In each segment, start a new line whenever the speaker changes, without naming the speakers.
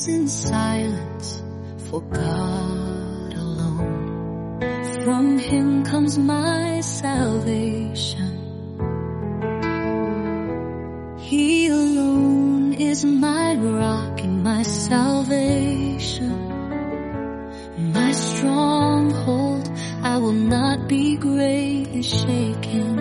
praise in silence for God alone. From Him comes my salvation. He alone is my rock and my salvation, my stronghold. I will not be greatly shaken.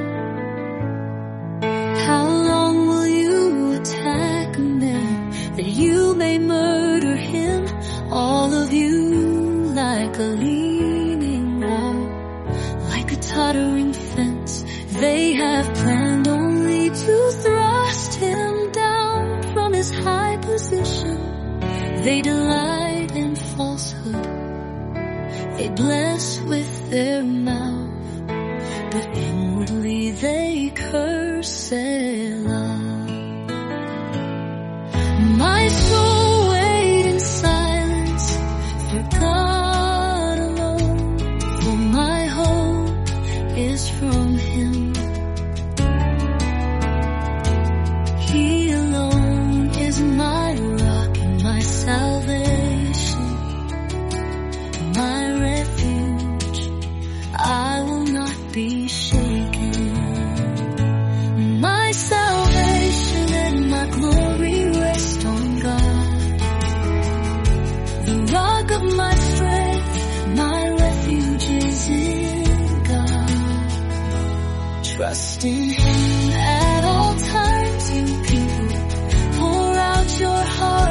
How long will you attack a man that you may murder him? All of you like a leaning wall, like a tottering fence. They have planned only to thrust him down from his high position. They delight in falsehood. They bless with their mouth, but inwardly they curse Selah. My soul wait in silence for God alone, for my hope is from Him. He alone is my rock and my salvation, my refuge. I will not be shaken. My salvation and my glory rest on God, the rock of my strength. My refuge is in God. Trust in Him at all times, you people. Pour out your heart